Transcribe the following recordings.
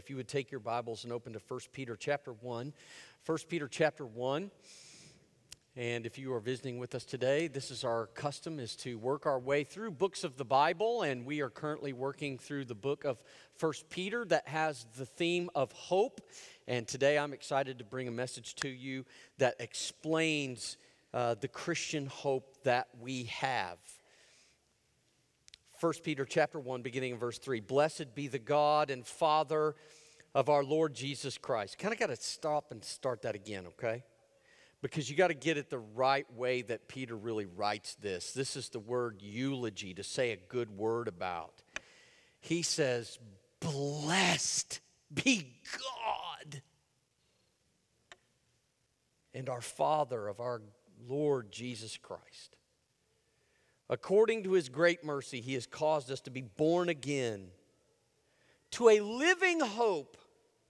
if you would take your Bibles and open to 1 Peter chapter 1. 1 Peter chapter 1. And if you are visiting with us today, this is our custom, is to work our way through books of the Bible. And we are currently working through the book of 1 Peter that has the theme of hope. And today I'm excited to bring a message to you that explains the Christian hope that we have. 1 Peter chapter 1, beginning in verse 3. Blessed be the God and Father of our Lord Jesus Christ. Kind of got to stop and start that again, okay? Because you got to get it the right way that Peter really writes this. This is the word eulogy, to say a good word about. He says, blessed be God and our Father of our Lord Jesus Christ. According to His great mercy, He has caused us to be born again to a living hope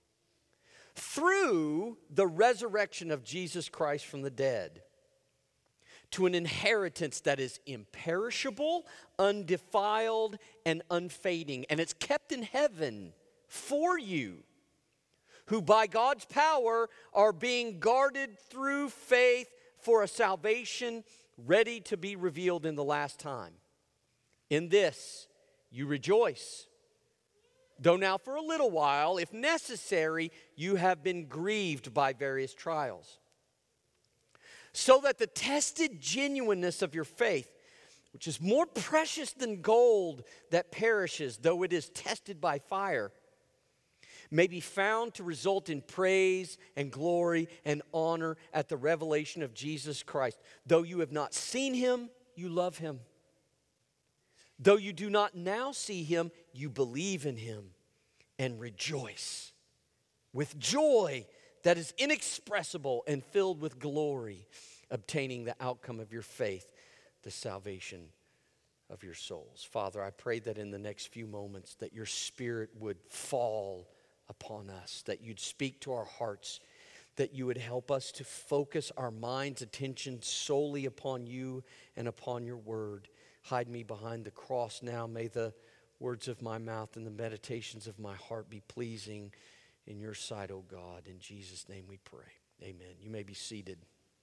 through the resurrection of Jesus Christ from the dead, to an inheritance that is imperishable, undefiled, and unfading. And it's kept in heaven for you, who by God's power are being guarded through faith for a salvation ready to be revealed in the last time. In this you rejoice, though now for a little while, if necessary, you have been grieved by various trials, so that the tested genuineness of your faith, which is more precious than gold that perishes, though it is tested by fire, may be found to result in praise and glory and honor at the revelation of Jesus Christ. Though you have not seen Him, you love Him. Though you do not now see Him, you believe in Him and rejoice with joy that is inexpressible and filled with glory, obtaining the outcome of your faith, the salvation of your souls. Father, I pray that in the next few moments that your Spirit would fall upon us, that you'd speak to our hearts, that you would help us to focus our mind's attention solely upon you and upon your word. Hide me behind the cross now. May the words of my mouth and the meditations of my heart be pleasing in your sight, O God. In Jesus' name we pray. Amen. You may be seated.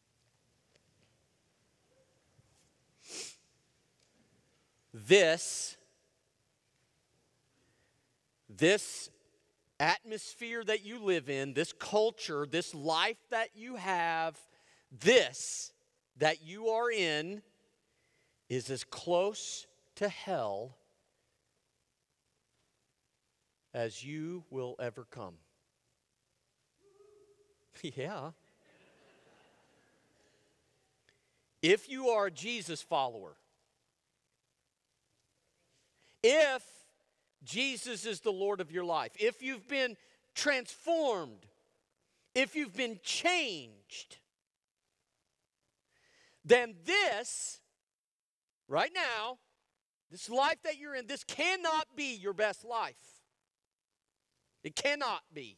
This atmosphere that you live in, this culture, this life that you have, this that you are in is as close to hell as you will ever come. Yeah. If you are a Jesus follower, if Jesus is the Lord of your life, if you've been transformed, if you've been changed, then this, right now, this life that you're in, this cannot be your best life. It cannot be.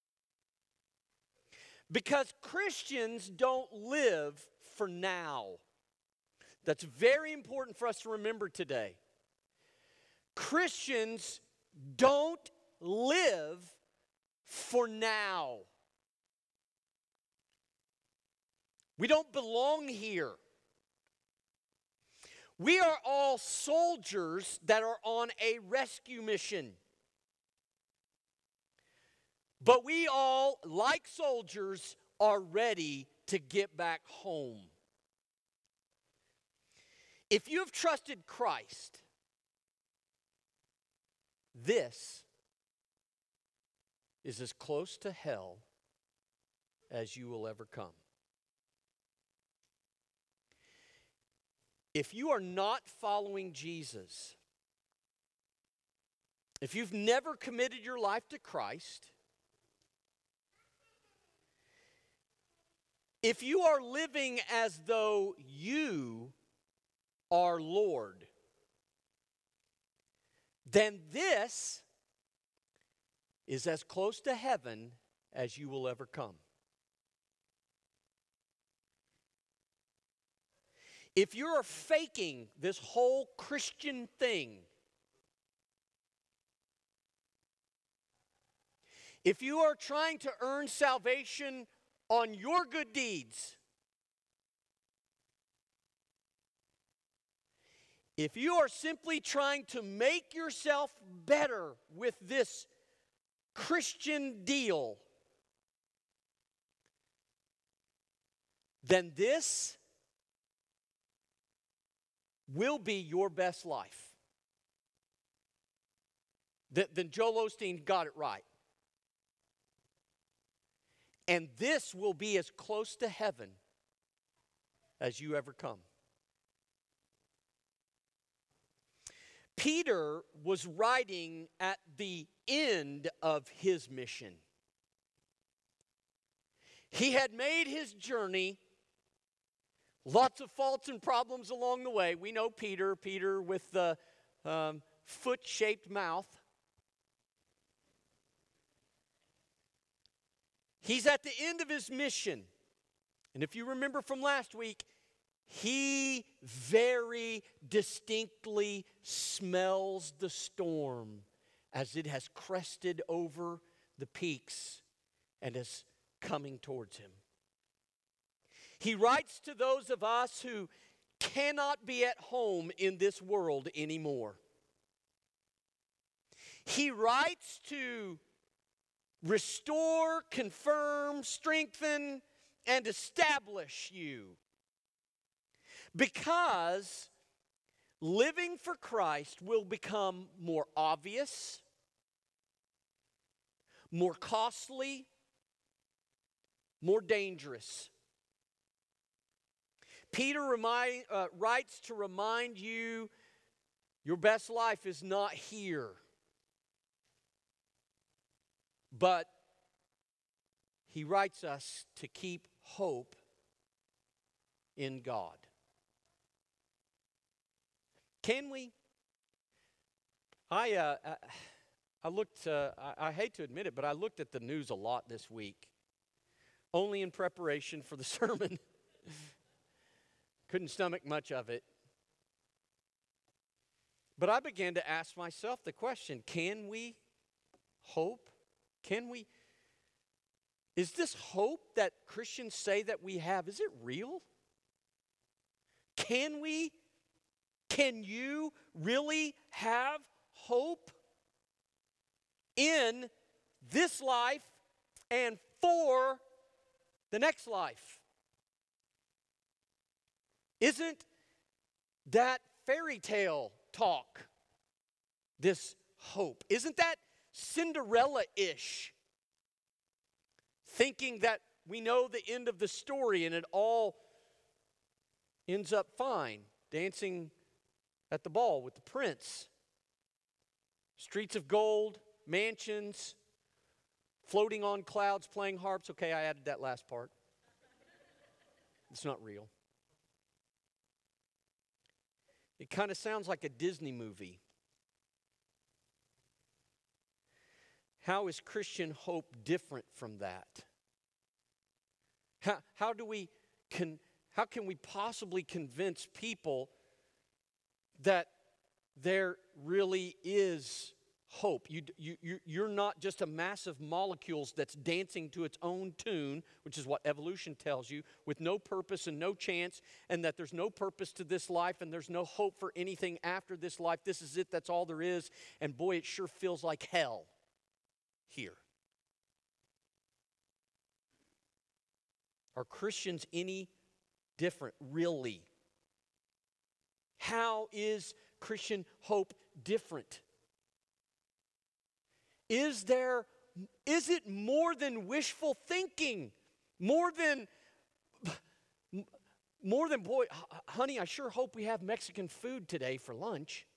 Because Christians don't live for now. That's very important for us to remember today. Christians don't live for now. We don't belong here. We are all soldiers that are on a rescue mission. But we all, like soldiers, are ready to get back home. If you have trusted Christ, this is as close to hell as you will ever come. If you are not following Jesus, if you've never committed your life to Christ, if you are living as though you are Lord, then this is as close to heaven as you will ever come. If you're faking this whole Christian thing, If you are trying to earn salvation on your good deeds, if you are simply trying to make yourself better with this Christian deal, then this will be your best life. Then Joel Osteen got it right. And this will be as close to heaven as you ever come. Peter was writing at the end of his mission. He had made his journey, lots of faults and problems along the way. We know Peter with the foot-shaped mouth. He's at the end of his mission. And if you remember from last week, he very distinctly smells the storm as it has crested over the peaks and is coming towards him. He writes to those of us who cannot be at home in this world anymore. He writes to restore, confirm, strengthen, and establish you. Because living for Christ will become more obvious, more costly, more dangerous. Peter writes to remind you your best life is not here. But he writes us to keep hope in God. Can we? I looked, I hate to admit it, but I looked at the news a lot this week, only in preparation for the sermon. Couldn't stomach much of it. But I began to ask myself the question, can we hope? Can we? Is this hope that Christians say that we have, is it real? Can we? Can you really have hope in this life and for the next life? Isn't that fairy tale talk this hope? Isn't that Cinderella-ish? Thinking that we know the end of the story and it all ends up fine. Dancing at the ball with the prince. Streets of gold, mansions, floating on clouds, playing harps. Okay, I added that last part. It's not real. It kind of sounds like a Disney movie. How is Christian hope different from that? How can we possibly convince people that there really is hope? You're not just a mass of molecules that's dancing to its own tune, which is what evolution tells you, with no purpose and no chance, and that there's no purpose to this life and there's no hope for anything after this life. This is it, that's all there is, and boy, it sure feels like hell here. Are Christians any different, really? How is Christian hope different? Is it more than wishful thinking? More than, boy, honey, I sure hope we have Mexican food today for lunch.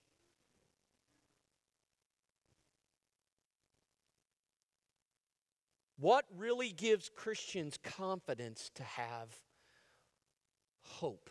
What really gives Christians confidence to have hope?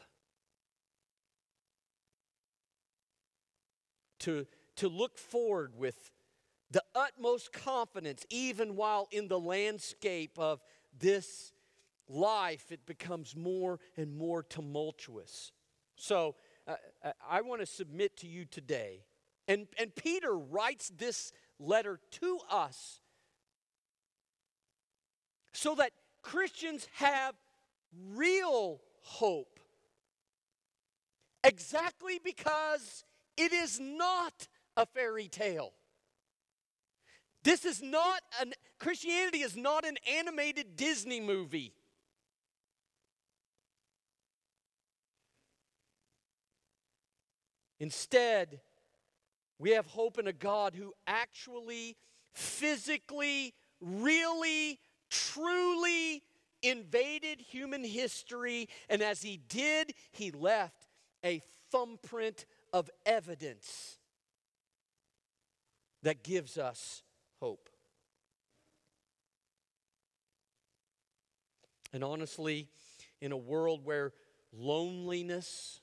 To look forward with the utmost confidence, even while in the landscape of this life, it becomes more and more tumultuous. So I want to submit to you today, and Peter writes this letter to us so that Christians have real hope. Exactly because it is not a fairy tale. Christianity is not an animated Disney movie. Instead, we have hope in a God who actually, physically, really, truly invaded human history. And as he did, he left a thumbprint of evidence that gives us hope. And honestly, in a world where loneliness,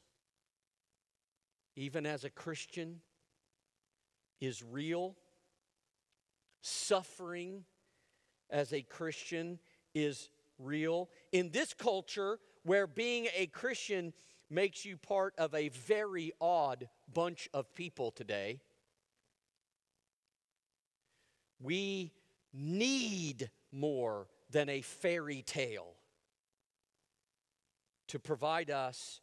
even as a Christian, is real, suffering as a Christian is real, in this culture where being a Christian makes you part of a very odd bunch of people today, we need more than a fairy tale to provide us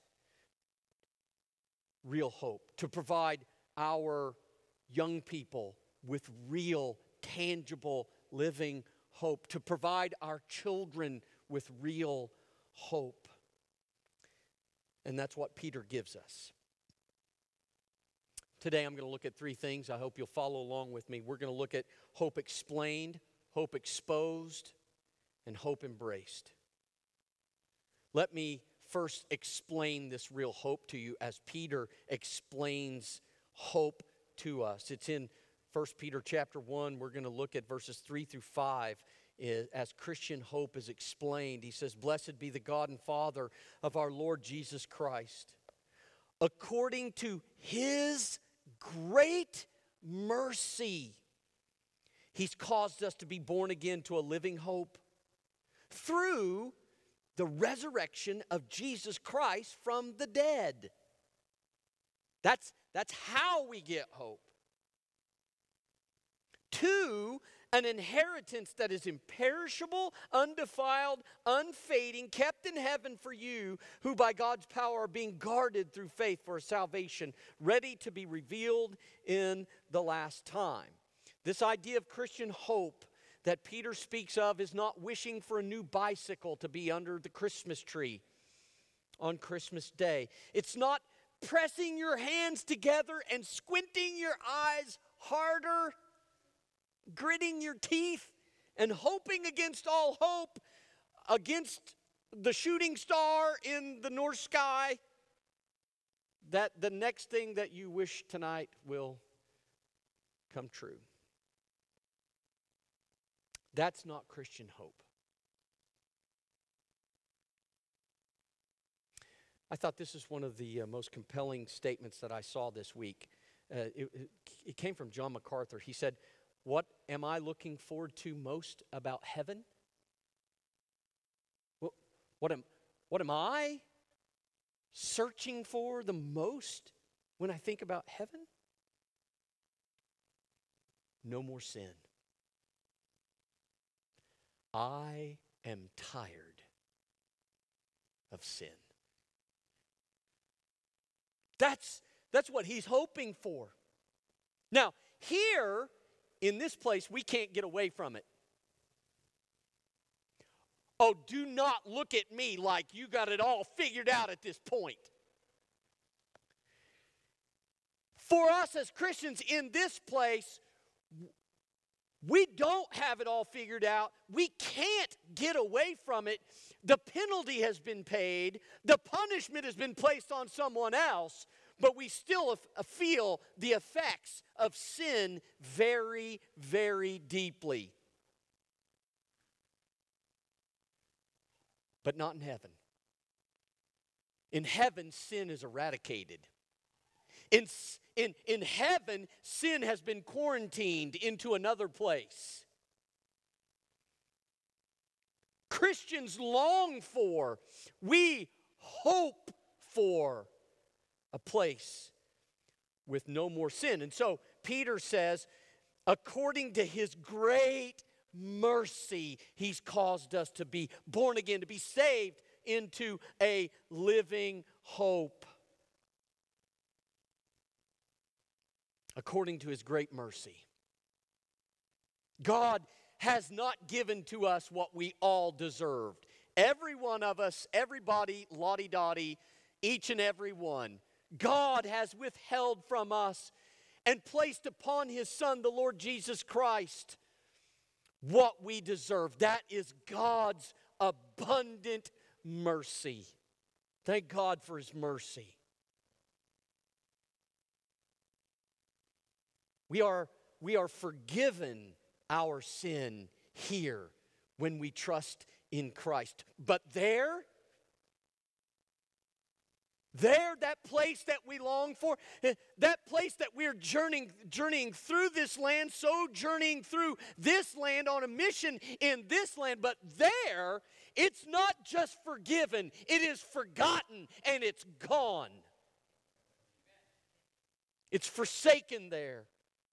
real hope, to provide our young people with real, tangible, living hope, to provide our children with real hope. And that's what Peter gives us. Today I'm going to look at three things. I hope you'll follow along with me. We're going to look at hope explained, hope exposed, and hope embraced. Let me first explain this real hope to you as Peter explains hope to us. It's in 1 Peter chapter 1. We're going to look at verses 3 through 5 as Christian hope is explained. He says, "Blessed be the God and Father of our Lord Jesus Christ. According to His great mercy, He's caused us to be born again to a living hope through the resurrection of Jesus Christ from the dead." That's how we get hope. To an inheritance that is imperishable, undefiled, unfading, kept in heaven for you, who by God's power are being guarded through faith for a salvation, ready to be revealed in the last time. This idea of Christian hope that Peter speaks of is not wishing for a new bicycle to be under the Christmas tree on Christmas Day. It's not pressing your hands together and squinting your eyes harder, gritting your teeth and hoping against all hope, against the shooting star in the north sky, that the next thing that you wish tonight will come true. That's not Christian hope. I thought this is one of the most compelling statements that I saw this week. It came from John MacArthur. He said, "What am I looking forward to most about heaven? What am I searching for the most when I think about heaven? No more sin. I am tired of sin." That's what he's hoping for. Now, here in this place, we can't get away from it. Oh, do not look at me like you got it all figured out at this point. For us as Christians in this place, we don't have it all figured out. We can't get away from it. The penalty has been paid. The punishment has been placed on someone else. But we still feel the effects of sin very, very deeply. But not in heaven. In heaven, sin is eradicated. In heaven, sin has been quarantined into another place. Christians long for, we hope for a place with no more sin. And so Peter says, according to his great mercy, He's caused us to be born again, to be saved into a living hope. According to His great mercy. God has not given to us what we all deserved. Every one of us, everybody, lottie-dottie, each and every one. God has withheld from us and placed upon His Son, the Lord Jesus Christ, what we deserve. That is God's abundant mercy. Thank God for His mercy. We are forgiven our sin here when we trust in Christ. But there, that place that we long for, that place that we're journeying through this land, sojourning through this land on a mission in this land, but there, it's not just forgiven, it is forgotten and it's gone. It's forsaken there.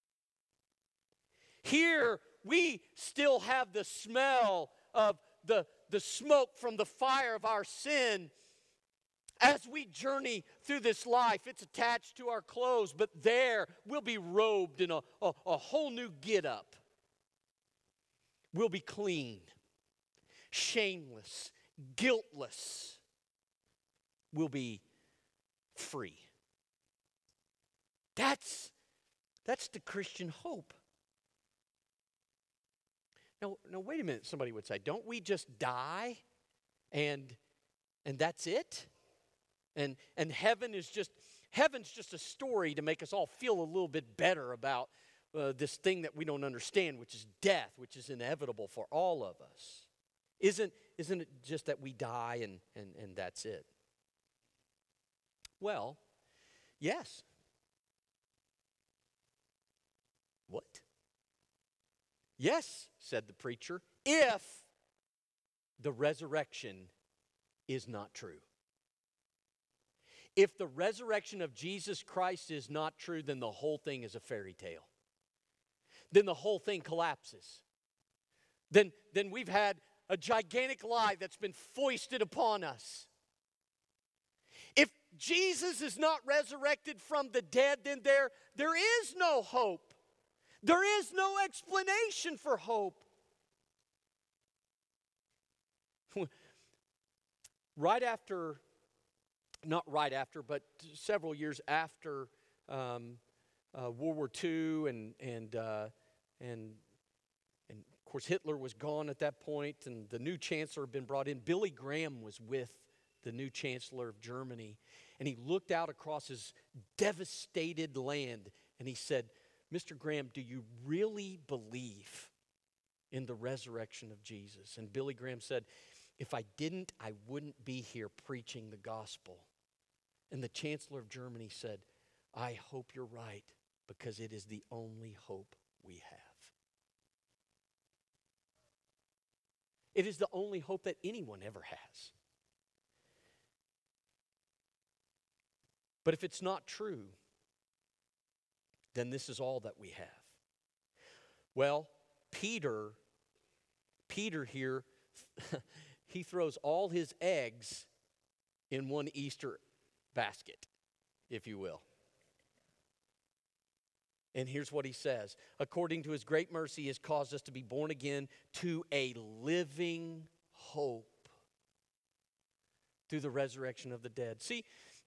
Here, we still have the smell of the smoke from the fire of our sin as we journey through this life. It's attached to our clothes, but there we'll be robed in a whole new get-up. We'll be clean, shameless, guiltless. We'll be free. That's the Christian hope. Now, wait a minute, somebody would say, don't we just die and that's it? And heaven's just a story to make us all feel a little bit better about this thing that we don't understand, which is death, which is inevitable for all of us. Isn't it just that we die and that's it? Well, yes. What? Yes, said the preacher, if the resurrection is not true. If the resurrection of Jesus Christ is not true, then the whole thing is a fairy tale. Then the whole thing collapses. Then we've had a gigantic lie that's been foisted upon us. If Jesus is not resurrected from the dead, then there is no hope. There is no explanation for hope. Not right after, but several years after World War II, and of course Hitler was gone at that point, and the new chancellor had been brought in. Billy Graham was with the new chancellor of Germany, and he looked out across his devastated land, and he said, Mr. Graham, do you really believe in the resurrection of Jesus? And Billy Graham said, if I didn't, I wouldn't be here preaching the gospel. And the Chancellor of Germany said, I hope you're right, because it is the only hope we have. It is the only hope that anyone ever has. But if it's not true, then this is all that we have. Well, Peter here, he throws all his eggs in one Easter basket, if you will. And here's what he says. According to His great mercy, He has caused us to be born again to a living hope through the resurrection of the dead. See,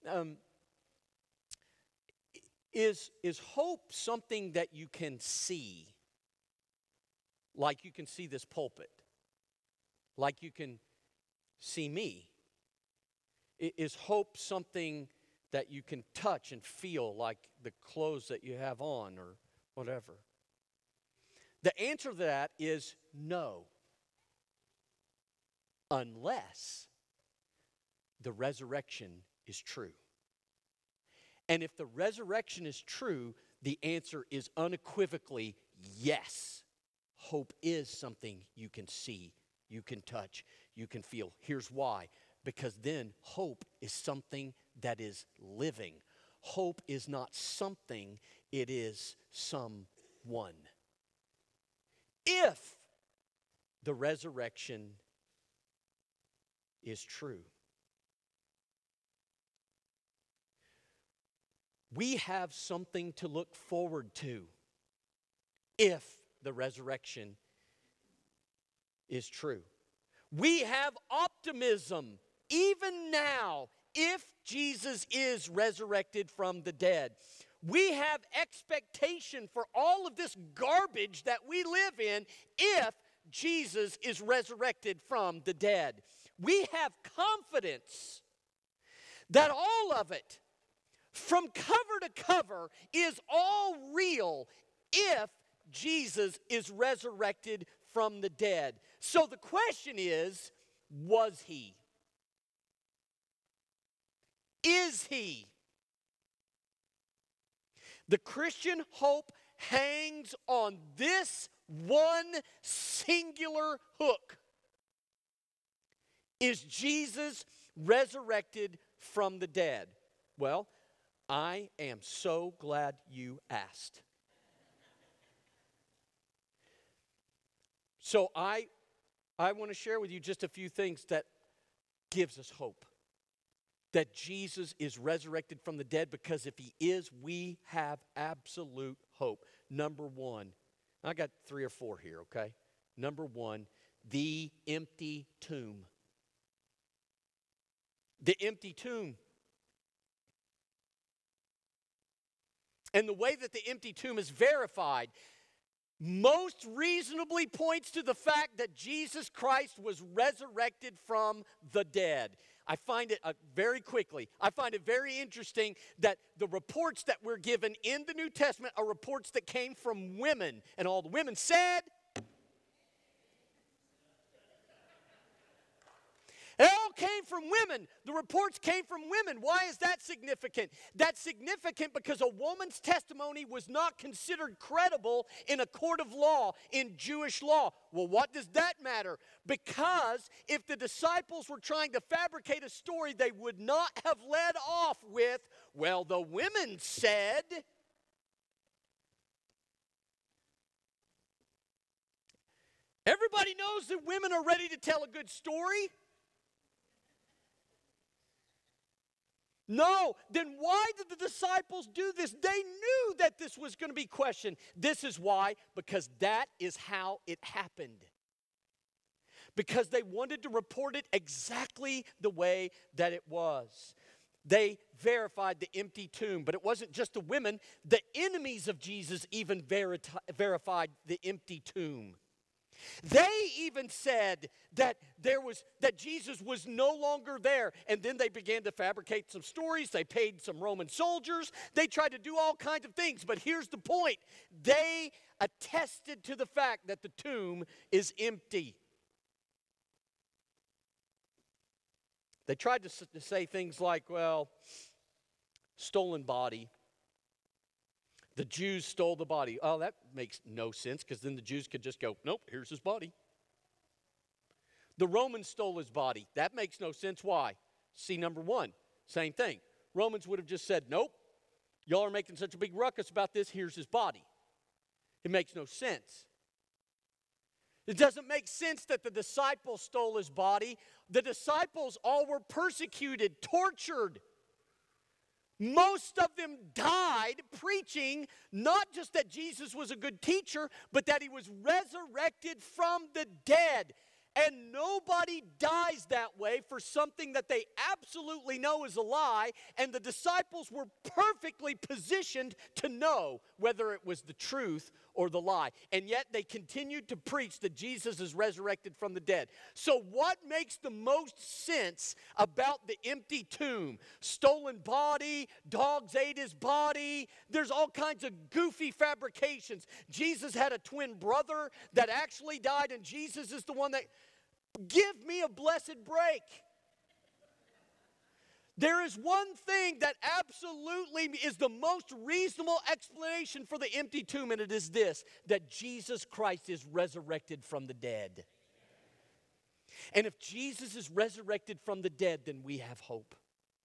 is hope something that you can see? Like you can see this pulpit? Like you can see me? Is hope something that you can touch and feel, like the clothes that you have on or whatever? The answer to that is no. Unless the resurrection is true. And if the resurrection is true, the answer is unequivocally yes. Hope is something you can see, you can touch, you can feel. Here's why. Because then hope is something that is living. Hope is not something, it is someone. If the resurrection is true. We have something to look forward to if the resurrection is true. We have optimism even now if Jesus is resurrected from the dead. We have expectation for all of this garbage that we live in if Jesus is resurrected from the dead. We have confidence that all of it, from cover to cover, is all real if Jesus is resurrected from the dead. So the question is, was he? Is he? The Christian hope hangs on this one singular hook. Is Jesus resurrected from the dead? Well, I am so glad you asked. So I want to share with you just a few things that gives us hope. That Jesus is resurrected from the dead, because if he is, we have absolute hope. Number one, I got 3 or 4 here, okay? Number one, the empty tomb. The empty tomb. And the way that the empty tomb is verified most reasonably points to the fact that Jesus Christ was resurrected from the dead. I find it very interesting that the reports that we're given in the New Testament are reports that came from women. And all the women said, it all came from women. The reports came from women. Why is that significant? That's significant because a woman's testimony was not considered credible in a court of law, in Jewish law. Well, what does that matter? Because if the disciples were trying to fabricate a story, they would not have led off with, well, the women said. Everybody knows that women are ready to tell a good story. No, then why did the disciples do this? They knew that this was going to be questioned. This is why, because that is how it happened. Because they wanted to report it exactly the way that it was. They verified the empty tomb, but it wasn't just the women. The enemies of Jesus even verified the empty tomb. They even said that Jesus was no longer there. And then they began to fabricate some stories. They paid some Roman soldiers. They tried to do all kinds of things. But here's the point. They attested to the fact that the tomb is empty. They tried to say things like, well, stolen body. The Jews stole the body. Oh, that makes no sense, because then the Jews could just go, nope, here's his body. The Romans stole his body. That makes no sense. Why? See, number one, same thing. Romans would have just said, nope, y'all are making such a big ruckus about this, here's his body. It makes no sense. It doesn't make sense that the disciples stole his body. The disciples all were persecuted, tortured. Most of them died preaching not just that Jesus was a good teacher, but that he was resurrected from the dead. And nobody dies that way for something that they absolutely know is a lie. And the disciples were perfectly positioned to know whether it was the truth or the lie. And yet they continued to preach that Jesus is resurrected from the dead. So what makes the most sense about the empty tomb? Stolen body, dogs ate his body. There's all kinds of goofy fabrications. Jesus had a twin brother that actually died, and Jesus is the one that... Give me a blessed break. There is one thing that absolutely is the most reasonable explanation for the empty tomb, and it is this, that Jesus Christ is resurrected from the dead. And if Jesus is resurrected from the dead, then we have hope.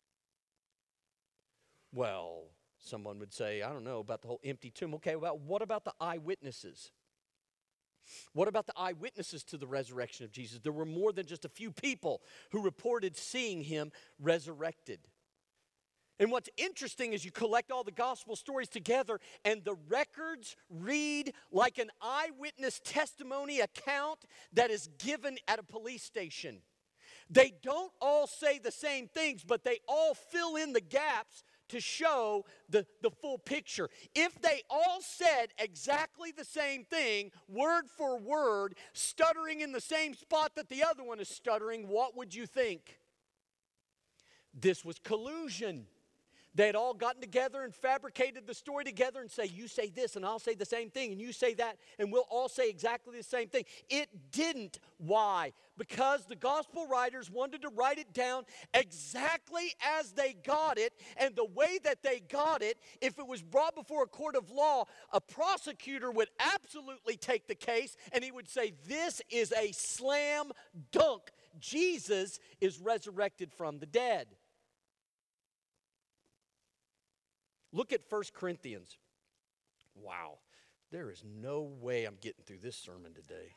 Well, someone would say, I don't know about the whole empty tomb. Okay, well, what about the eyewitnesses? What about the eyewitnesses to the resurrection of Jesus? There were more than just a few people who reported seeing him resurrected. And what's interesting is you collect all the gospel stories together, and the records read like an eyewitness testimony account that is given at a police station. They don't all say the same things, but they all fill in the gaps to show the full picture. If they all said exactly the same thing, word for word, stuttering in the same spot that the other one is stuttering, what would you think? This was collusion. They had all gotten together and fabricated the story together and say, you say this and I'll say the same thing and you say that and we'll all say exactly the same thing. It didn't. Why? Because the gospel writers wanted to write it down exactly as they got it, and the way that they got it, if it was brought before a court of law, a prosecutor would absolutely take the case and he would say, this is a slam dunk. Jesus is resurrected from the dead. Look at 1 Corinthians. Wow, there is no way I'm getting through this sermon today.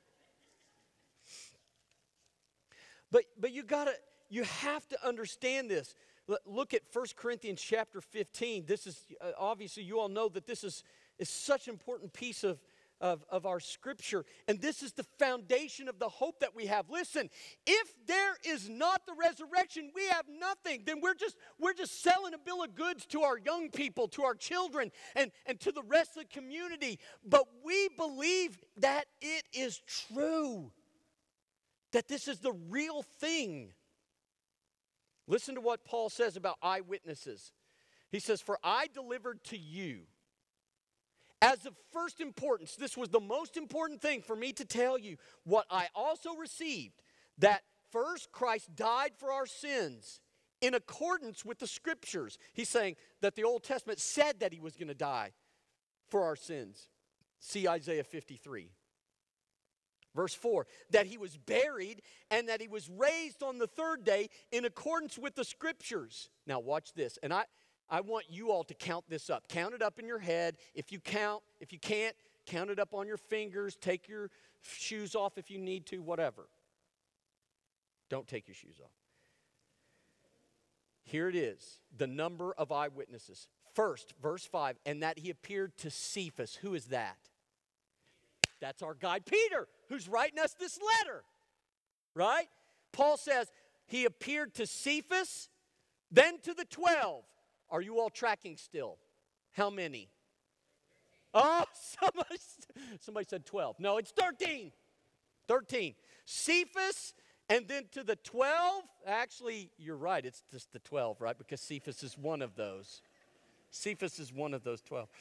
But you have to understand this. Look at 1 Corinthians chapter 15. This is, obviously you all know that this is such an important piece of our scripture. And this is the foundation of the hope that we have. Listen, if there is not the resurrection, we have nothing. Then we're just selling a bill of goods to our young people, to our children, and to the rest of the community. But we believe that it is true, that this is the real thing. Listen to what Paul says about eyewitnesses. He says, for I delivered to you as of first importance, this was the most important thing for me to tell you, what I also received, that first Christ died for our sins in accordance with the scriptures. He's saying that the Old Testament said that he was going to die for our sins. See Isaiah 53. Verse 4, that he was buried and that he was raised on the third day in accordance with the scriptures. Now watch this, and I want you all to count this up. Count it up in your head. If you can't, count it up on your fingers. Take your shoes off if you need to, whatever. Don't take your shoes off. Here it is, the number of eyewitnesses. First, verse 5, and that he appeared to Cephas. Who is that? That's our guy Peter, who's writing us this letter, right? Paul says he appeared to Cephas, then to the 12. Are you all tracking still? How many? Oh, somebody said 12. No, it's 13. 13. Cephas, and then to the 12. Actually, you're right. It's just the 12, right? Because Cephas is one of those. Cephas is one of those 12.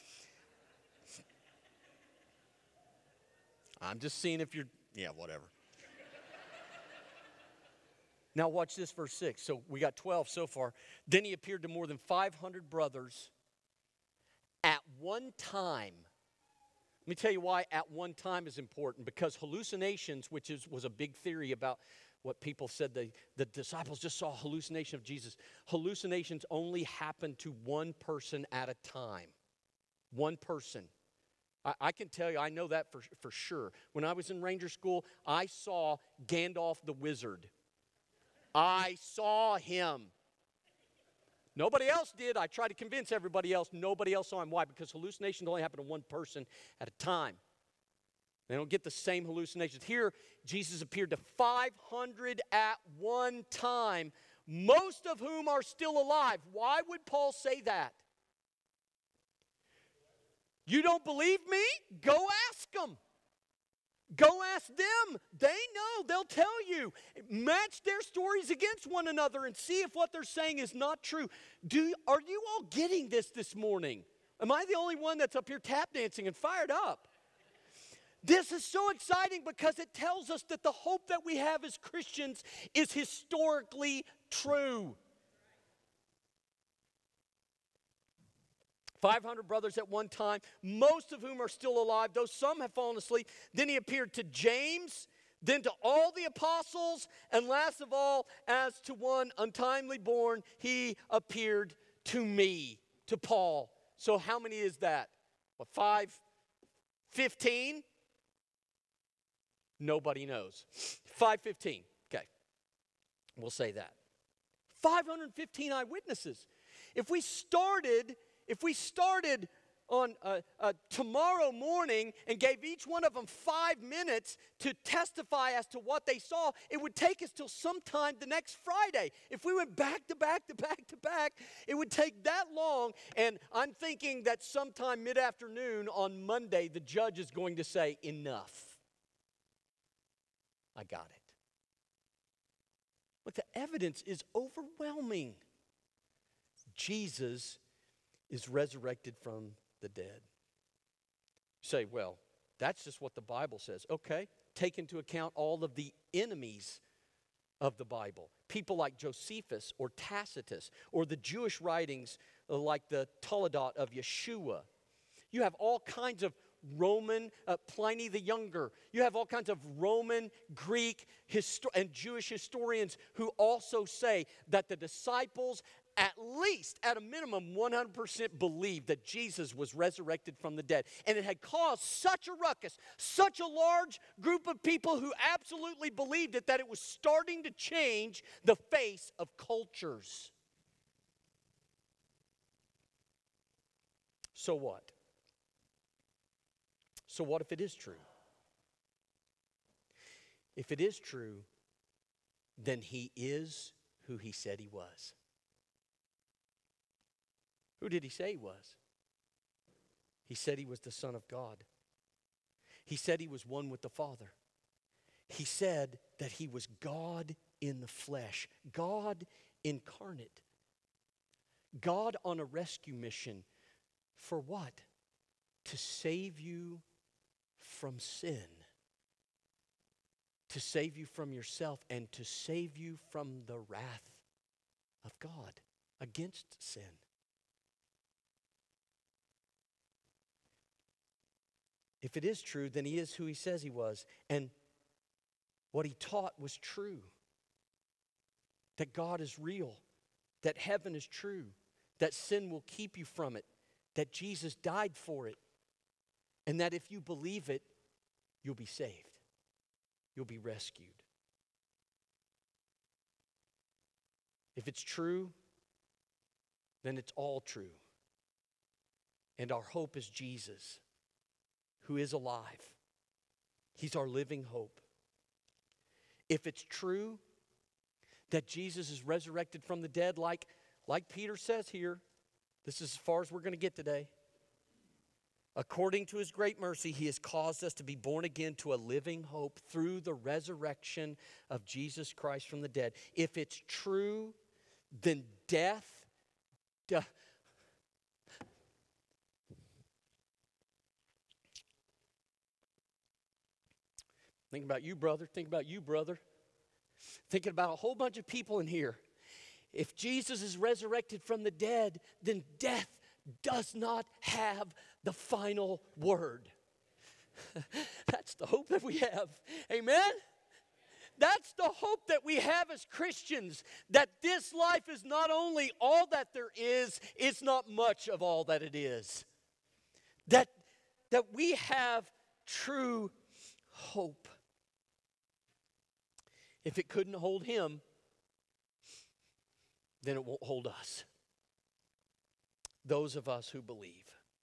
I'm just seeing if you're, whatever. Now watch this, verse 6. So we got 12 so far. Then he appeared to more than 500 brothers at one time. Let me tell you why at one time is important. Because hallucinations, which was a big theory about what people said, the disciples just saw a hallucination of Jesus. Hallucinations only happen to one person at a time. One person. I can tell you, I know that for sure. When I was in Ranger School, I saw Gandalf the Wizard. I saw him. Nobody else did. I tried to convince everybody else. Nobody else saw him. Why? Because hallucinations only happen to one person at a time. They don't get the same hallucinations. Here, Jesus appeared to 500 at one time, most of whom are still alive. Why would Paul say that? You don't believe me? Go ask them. Go ask them. They know. They'll tell you. Match their stories against one another and see if what they're saying is not true. Are you all getting this morning? Am I the only one that's up here tap dancing and fired up? This is so exciting because it tells us that the hope that we have as Christians is historically true. 500 brothers at one time, most of whom are still alive, though some have fallen asleep. Then he appeared to James, then to all the apostles, and last of all, as to one untimely born, he appeared to me, to Paul. So how many is that? What, 5? 15? Nobody knows. 515. Okay. We'll say that. 515 eyewitnesses. If we started on tomorrow morning and gave each one of them 5 minutes to testify as to what they saw, it would take us till sometime the next Friday. If we went back to back to back to back, it would take that long. And I'm thinking that sometime mid-afternoon on Monday, the judge is going to say, enough. I got it. But the evidence is overwhelming. Jesus is resurrected from the dead. You say, well, that's just what the Bible says. Okay, take into account all of the enemies of the Bible. People like Josephus or Tacitus, or the Jewish writings like the Toledot of Yeshua. You have all kinds of Roman, Pliny the Younger. You have all kinds of Roman, Greek, and Jewish historians who also say that the disciples, at least, at a minimum, 100% believed that Jesus was resurrected from the dead. And it had caused such a ruckus, such a large group of people who absolutely believed it, that it was starting to change the face of cultures. So what? So what if it is true? If it is true, then he is who he said he was. Who did he say he was? He said he was the Son of God. He said he was one with the Father. He said that he was God in the flesh, God incarnate, God on a rescue mission. For what? To save you from sin, to save you from yourself, and to save you from the wrath of God against sin. If it is true, then he is who he says he was. And what he taught was true. That God is real. That heaven is true. That sin will keep you from it. That Jesus died for it. And that if you believe it, you'll be saved. You'll be rescued. If it's true, then it's all true. And our hope is Jesus, who is alive. He's our living hope. If it's true that Jesus is resurrected from the dead, like Peter says here, this is as far as we're going to get today. According to his great mercy, he has caused us to be born again to a living hope through the resurrection of Jesus Christ from the dead. If it's true, then death... Think about you, brother. Think about you, brother. Thinking about a whole bunch of people in here. If Jesus is resurrected from the dead, then death does not have the final word. That's the hope that we have. Amen? That's the hope that we have as Christians, that this life is not only all that there is, it's not much of all that it is. That we have true hope. If it couldn't hold him, then it won't hold us. Those of us who believe.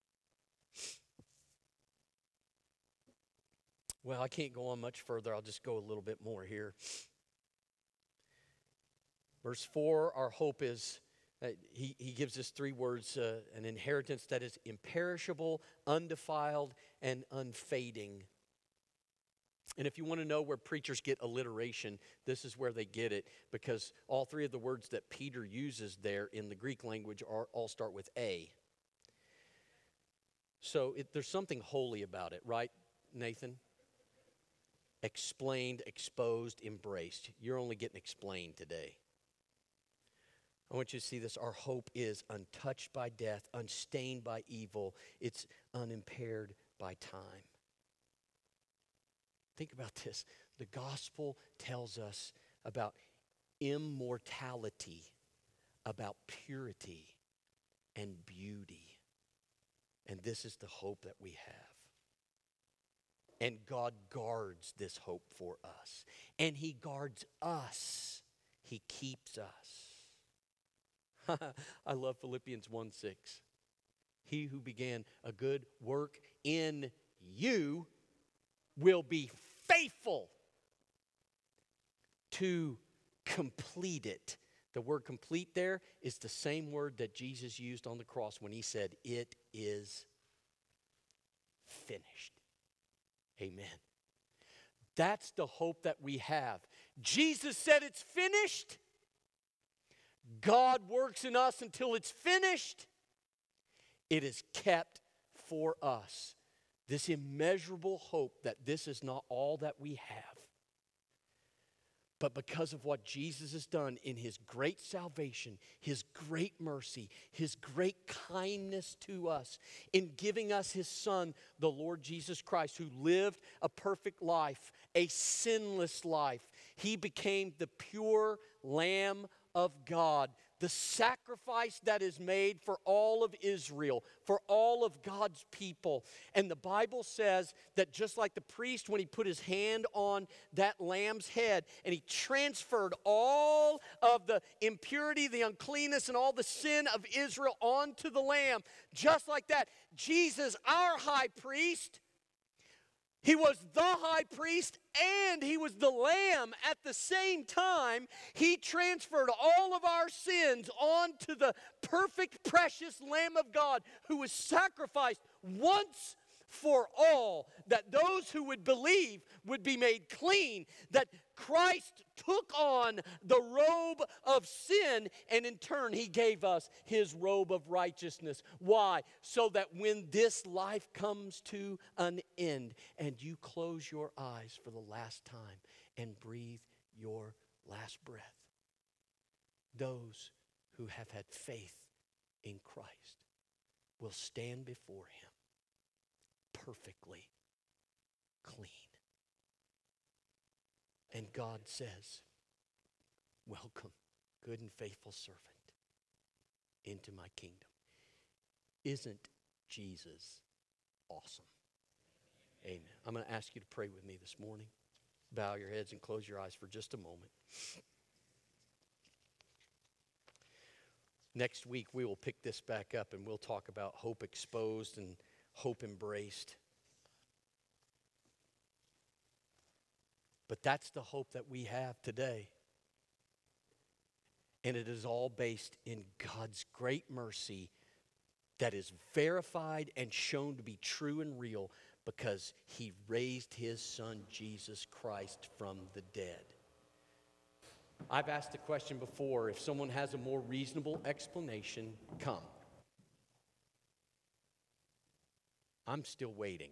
Well, I can't go on much further. I'll just go a little bit more here. Verse 4, our hope is, he gives us 3 words, an inheritance that is imperishable, undefiled, and unfading. And if you want to know where preachers get alliteration, this is where they get it, because all 3 of the words that Peter uses there in the Greek language all start with A. So there's something holy about it, right, Nathan? Explained, exposed, embraced. You're only getting explained today. I want you to see this. Our hope is untouched by death, unstained by evil. It's unimpaired by time. Think about this. The gospel tells us about immortality, about purity and beauty. And this is the hope that we have. And God guards this hope for us. And He guards us. He keeps us. I love Philippians 1:6. He who began a good work in you will be faithful to complete it. The word complete there is the same word that Jesus used on the cross when He said, "It is finished." Amen. That's the hope that we have. Jesus said it's finished. God works in us until it's finished. It is kept for us. This immeasurable hope that this is not all that we have. But because of what Jesus has done in His great salvation, His great mercy, His great kindness to us, in giving us His Son, the Lord Jesus Christ, who lived a perfect life, a sinless life. He became the pure Lamb of God, the sacrifice that is made for all of Israel, for all of God's people. And the Bible says that just like the priest, when he put his hand on that lamb's head and he transferred all of the impurity, the uncleanness, and all the sin of Israel onto the lamb, just like that, Jesus, our high priest, He was the high priest and He was the lamb at the same time. He transferred all of our sins onto the perfect, precious Lamb of God who was sacrificed once for all, that those who would believe would be made clean, that Christ took on the robe of sin, and in turn He gave us His robe of righteousness. Why? So that when this life comes to an end and you close your eyes for the last time and breathe your last breath, those who have had faith in Christ will stand before Him perfectly clean. And God says, "Welcome, good and faithful servant, into my kingdom." Isn't Jesus awesome? Amen. I'm going to ask you to pray with me this morning. Bow your heads and close your eyes for just a moment. Next week, we will pick this back up and we'll talk about hope exposed and hope embraced. But that's the hope that we have today. And it is all based in God's great mercy that is verified and shown to be true and real because He raised His Son, Jesus Christ, from the dead. I've asked the question before, if someone has a more reasonable explanation, come. I'm still waiting.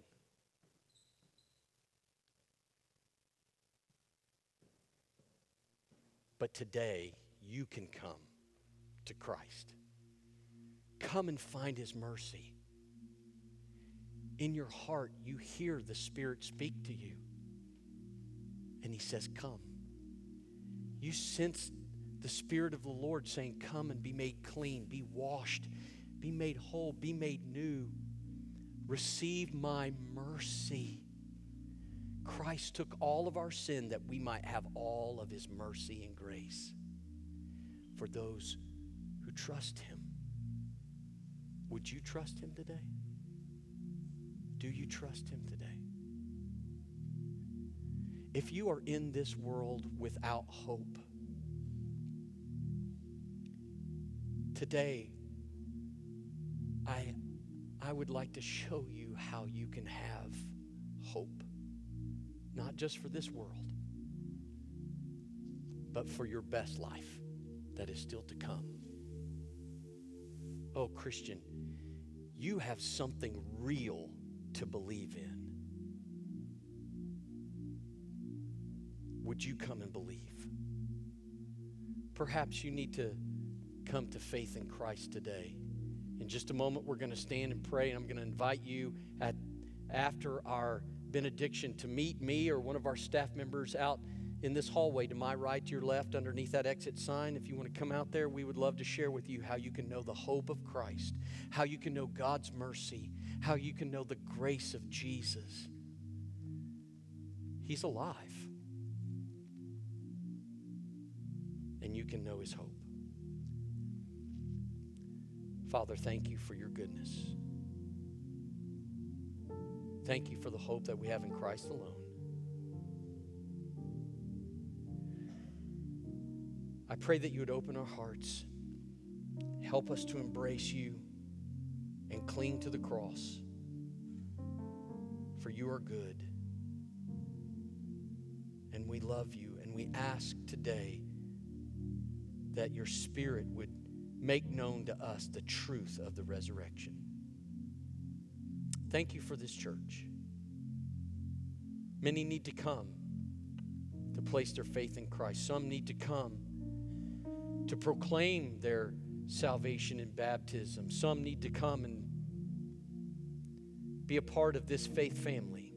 But today, you can come to Christ. Come and find His mercy. In your heart, you hear the Spirit speak to you. And He says, come. You sense the Spirit of the Lord saying, come and be made clean, be washed, be made whole, be made new. Receive my mercy. Christ took all of our sin that we might have all of His mercy and grace for those who trust Him. Would you trust Him today? Do you trust Him today? If you are in this world without hope, today I would like to show you how you can have hope. Not just for this world, but for your best life that is still to come. Oh, Christian, you have something real to believe in. Would you come and believe? Perhaps you need to come to faith in Christ today. In just a moment, we're going to stand and pray, and I'm going to invite you after our benediction to meet me or one of our staff members out in this hallway to my right, to your left, underneath that exit sign. If you want to come out there, we would love to share with you how you can know the hope of Christ, how you can know God's mercy, how you can know the grace of Jesus. He's alive. And you can know his hope. Father, thank you for your goodness. Thank you for the hope that we have in Christ alone. I pray that you would open our hearts, help us to embrace you and cling to the cross. For you are good, and we love you, and we ask today that your Spirit would make known to us the truth of the resurrection. Thank you for this church. Many need to come to place their faith in Christ. Some need to come to proclaim their salvation in baptism. Some need to come and be a part of this faith family.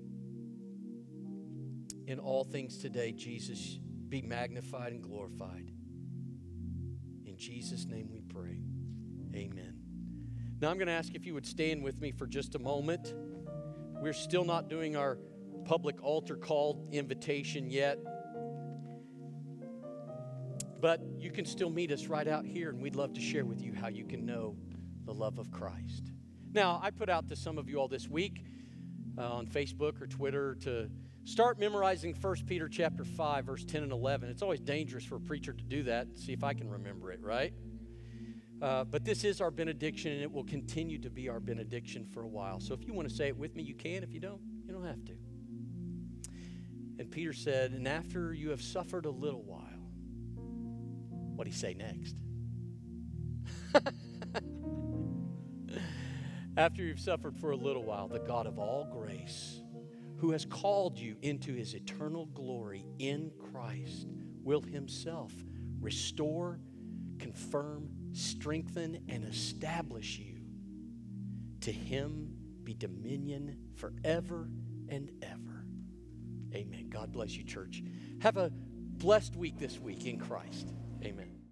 In all things today, Jesus, be magnified and glorified. In Jesus' name we pray. Amen. Now I'm going to ask if you would stand with me for just a moment. We're still not doing our public altar call invitation yet. But you can still meet us right out here, and we'd love to share with you how you can know the love of Christ. Now, I put out to some of you all this week on Facebook or Twitter to start memorizing 1 Peter chapter 5, verse 10 and 11. It's always dangerous for a preacher to do that. See if I can remember it, right? But this is our benediction, and it will continue to be our benediction for a while. So if you want to say it with me, you can. If you don't have to. And Peter said, and after you have suffered a little while, what'd he say next? After you've suffered for a little while, the God of all grace, who has called you into his eternal glory in Christ, will himself restore, confirm, strengthen, and establish you. To him be dominion forever and ever. Amen. God bless you, church. Have a blessed week this week in Christ. Amen.